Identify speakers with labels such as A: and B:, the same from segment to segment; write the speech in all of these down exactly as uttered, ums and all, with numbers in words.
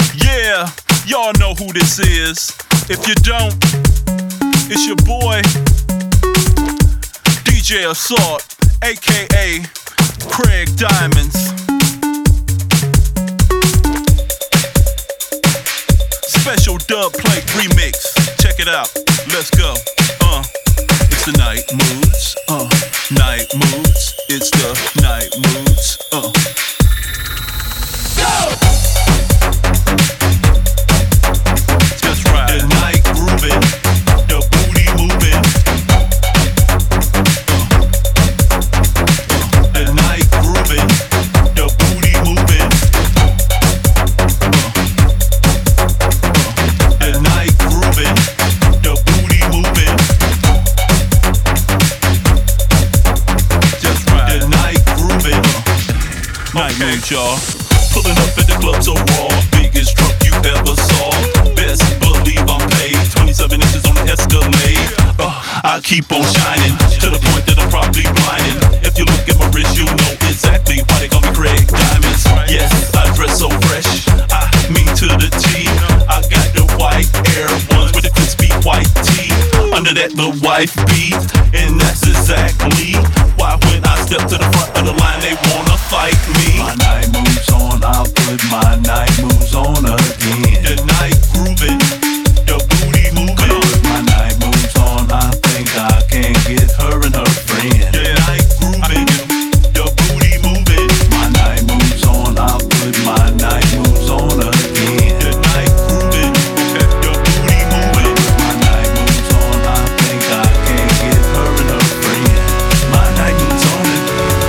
A: Yeah, y'all know who this is. If you don't, it's your boy, D J Assault, aka Craig Diamonds. Special dub plate remix. Check it out. Let's go. Uh, it's the night moods. Uh, night moods. It's the night moods. Uh. Go! Just right. The night grooving, the booty moving. Uh, uh, the night grooving, the booty moving. Uh, uh, the night grooving, the booty moving. Just right. The night grooving. Uh, night okay. mood, y'all. Pulling up at the club so raw, biggest truck you ever saw. Best believe I'm paid, twenty-seven inches on the Escalade. Uh, I keep on shining, to the point that I'm probably blinding. If you look at my wrist, you know exactly why they call me Craig Diamonds. Yes, I dress so fresh, I mean to the T. I got the white Air Ones with the crispy white tee. Under that the wife beat, and that's exactly why when I step to the front of the line, they wanna fight me.
B: My night moves on, I'll put my night moves on again.
A: The night grooving, the booty moving.
B: Put my night moves on, I think I can get her and her friend.
A: The night grooving, the booty moving.
B: My night moves on, I'll put my night moves on again.
A: The night grooving, the booty moving.
B: My night moves on, I think I can get her and her friend. My night moves on again.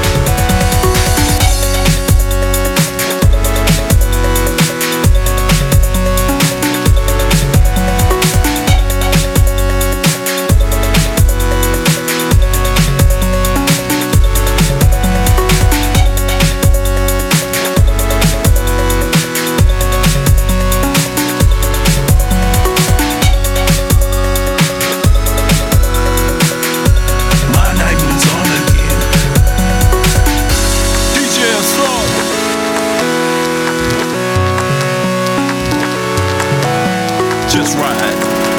B: My night moves on again.
A: D J Assault. Just right.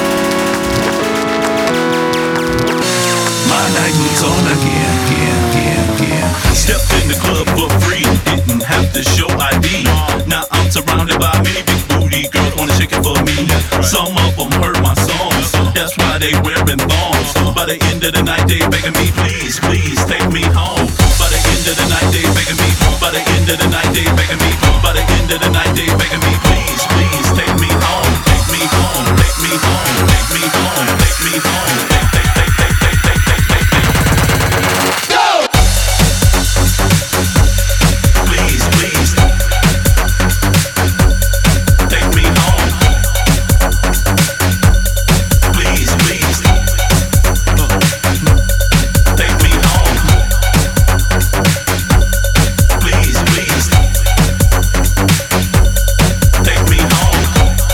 B: My night moves on again, again, again, again.
A: Stepped in the club for free, didn't have to show I D. Now I'm surrounded by many big booty girls wanna shake it for me. Some of them heard my songs, that's why they wearing thongs. By the end of the night they begging me, please, please take me home. By the end of the night they begging me. By the end of the night they begging me. By the end of the night they begging me, please, please take me home. Take me home. Take me home. Take me home. Take me home. Take, take, take, take, take, take, take, take, take. Go! Please, please take me home. Please, please uh, take me home. Please, please take me home.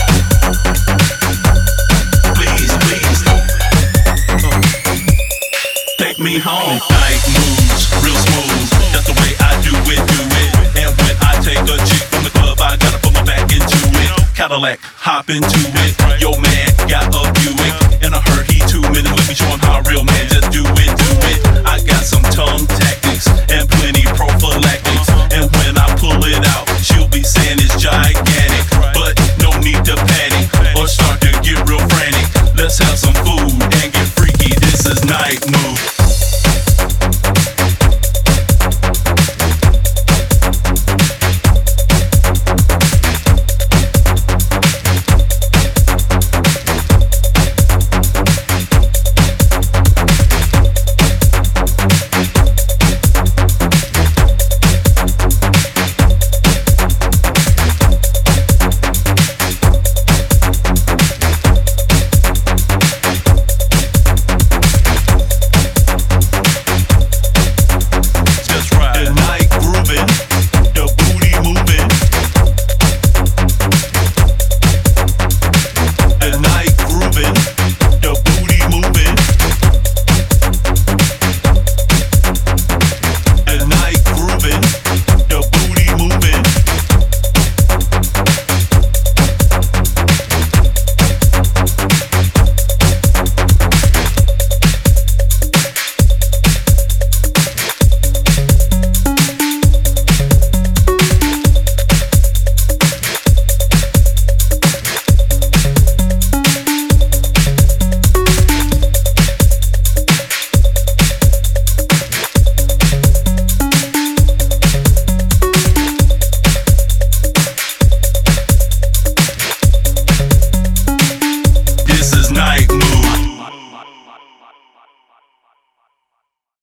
A: Please, please uh, take me home. Night moves real smooth. That's the way I do it, do it. And when I take a chick from the club, I gotta put my back into it. Cadillac, hop into it. Yo man got a Buick, and I heard he two minutes. Let me show him how a real man just do it, do it. I got some tongue tactics and plenty prophylactics. And when I pull it out, she'll be saying it's gigantic.